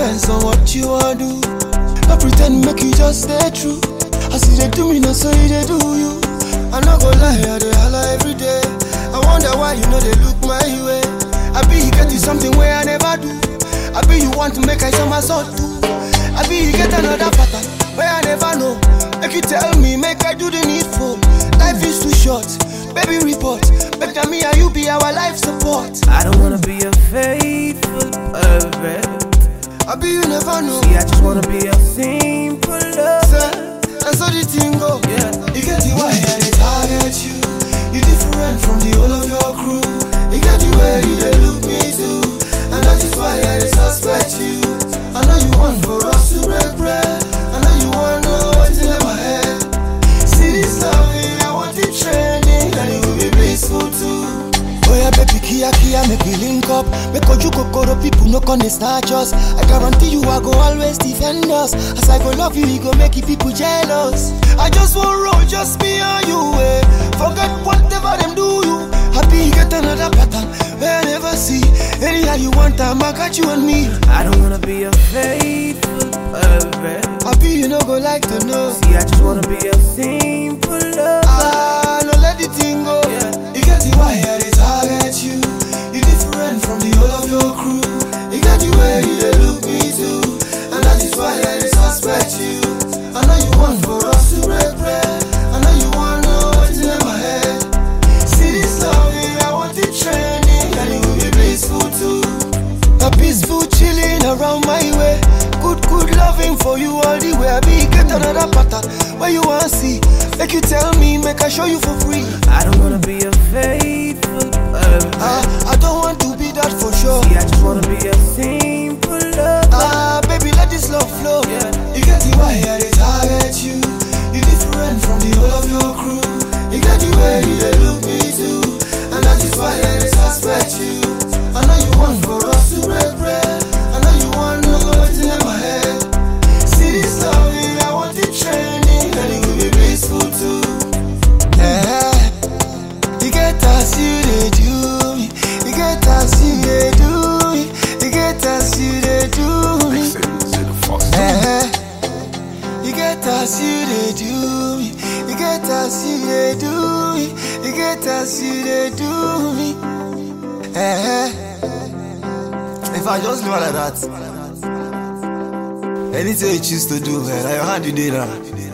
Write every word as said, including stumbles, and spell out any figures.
depends on what you want to do. No pretend, make you just stay true. I see they do me, not so they do you. I no go lie, I dey holla every day. I wonder why you know they look my way. I be you get you something where I never do. I be you want to make I somersault too. I be you get another pattern where I never know. Make you tell me, make I do the needful. Life is too short, baby report. Make me and you be our life support. I don't wanna be a faithful lover. I be you never know. See, I just wanna be a simple lover. And so the thing go, yeah. You get the why I dey target you. You different from the whole of your crew. You get the way you dey look me too. And that is why I dey suspect you. I know you want for us to break bread. I know you want to know what's in my head. See this loving, I want it trending. And it will be blissful too. Oh yeah, baby, kia kia, make we link up. Make you kokoro people no come snatch us. I guarantee you I go always defend us. As I go love you, you go make you people jealous. I just want roll, just me and you, eh. Forget whatever them do you. Happy you get another pattern where I never see. Anyhow you want time, I got you and me. I don't wanna be a faithful lover. Happy you no go like to know. See, I just wanna be a simple lover. Ah, no let the thing go, yeah. You get the why I dey target you. You different from the whole of your crew. You got the way you dey look me too. And that is why I dey suspect you. I know you want for us to break bread. I know you want to know what's in my head. See this loving, I want it trending. And it will be blissful too. A peaceful chilling around my way. Good, good loving for you all the way. I be get another pattern where you want to see. Make you tell me, make I show you for free. I don't wanna be a faithful lover. Ah, I don't want to be that for sure. See, I just wanna be a simple lover. Ah, baby, let this love flow. Yeah. You get the why I dey target you. You different from the whole of your crew. You get the way you dey look me too. And that is why I dey suspect you. I know you want for us to break bread. I know you want to know what's in my head. See this loving, I want it trending. And it will be blissful too. Yeah. You get us, you they do me. You get us, you they do me. You get us, you they do me. Eh. You get us, you they do me. You get us, you they do me. You get us, you they do me. Eh. If I just do it like that, anything you choose to do, man, your hand you did now.